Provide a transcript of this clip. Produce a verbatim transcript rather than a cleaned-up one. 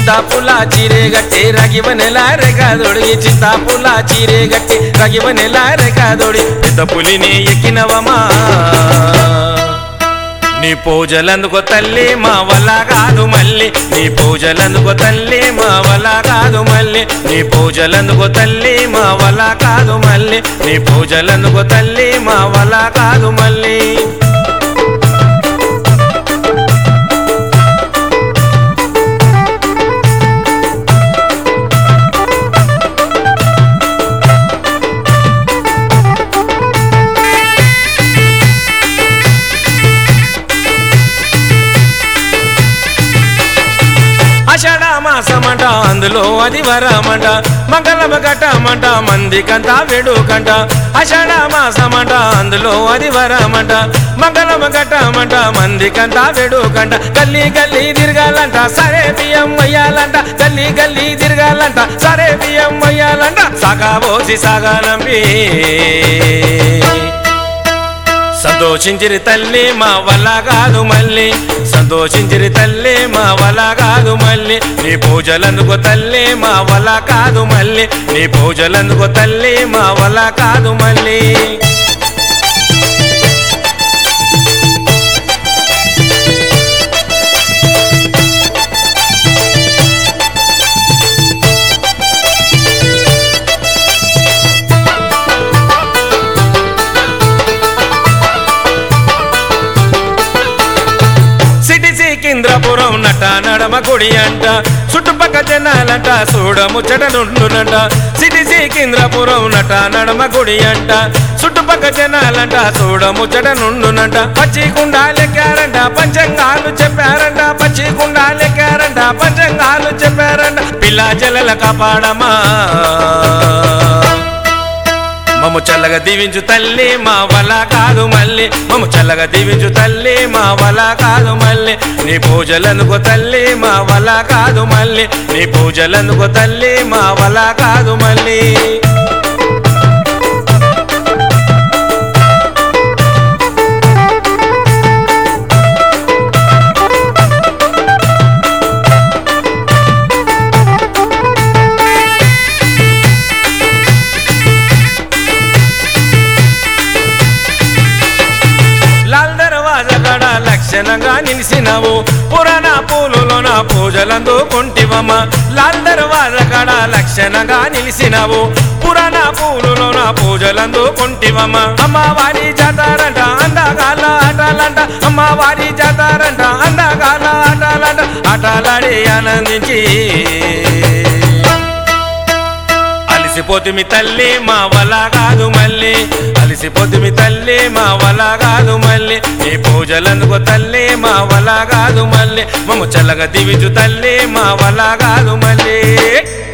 చింతాపుల చీరే గట్టి రగివనెల రేఖదొడి చింతాపుల చీరే గట్టి రగివనెల రేఖదొడి పెద్ద పులిని ఎక్కినవమా నీ పూజలందుకో తల్లి మా వల్ల కాదు మళ్ళీ నీ పూజలందుకో తల్లి మా వల్ల కాదు మళ్ళీ నీ పూజలందుకో తల్లి మా వల్ల కాదు మళ్ళీ నీ పూజలందుకో తల్లి మా వల్ల కాదు మళ్ళీ ఆషాఢమాసమంట అందులో అది వరమంట మంగళమ ఘట్టమంట మందికంతా వేడుకంట ఆషాఢమాసమంట అందులో అది వరమంట మంగళమ ఘట్టమంట మందికంతా వేడుకంట గల్లీ గల్లీ తిరగాలంట సరే బియ్యం వయ్యాలంట గల్లీ గల్లీ తిరగాలంట సరే బియ్యం వయ్యాలంట సాగాబోసి సాగానంబి సంతోషించిరి తల్లి మా వల్ల కాదు మళ్ళీ సంతోషించిరి తల్లి మా వల్ల కాదు మళ్ళీ నీ పూజలందుకో తల్లి మా వల్ల కాదు మళ్ళీ నీ పూజలందుకో తల్లి మా వల్ల కాదు మళ్ళీ సికింద్రాపురం నట నడమ గుడి అంట చుట్టుపక్క జనాలంట చూడముచ్చట నుండునంట సిటీ సికింద్రాపురం నట నడమ గుడి అంట చుట్టుపక్క జనాలంట చూడముచ్చట నుండునంట పచ్చి కుండాలెక్కారంట పంచంగాలు చెప్పారంట పచ్చి కుండాలెక్కారంట పంచంగాలు చెప్పారంట పిల్ల జలల కాపాడమా మమ్ము చల్లగా దీవించు తల్లి మా వల్ల కాదు మళ్ళీ మమ్ము చల్లగా దీవించు తల్లి మా వల్ల కాదు మళ్ళీ నీ పూజలందుకో తల్లి మా వల్ల కాదు మళ్ళీ నీ పూజలందుకో తల్లి మా వల్ల కాదు మళ్ళీ లక్షణంగా నిలిసినవు పురాణ పూలులోన పూజలందుకుంటివమ్మ లాల్ దర్వాజ కాడ లక్షణంగా నిలిసినవు పురాణ పూలులోన పూజలందుకుంటివమ్మ అమ్మవారి జాతారంట అందగాల ఆటలంట అమ్మవారి జాతారంట అందగాల ఆటలంట ఆటలాడి ఆనందించి అలిసిపోతుమి తల్లి మా వల్ల కాదు మళ్ళీ అలిసిపోతుమి తల్లి మా వల్ల కాదు మళ్ళీ నీ పూజలందుకో తల్లి మా వల్ల కాదు మళ్ళీ మమ్ము చల్లగా దీవించు తల్లి మా వల్ల కాదు మళ్ళీ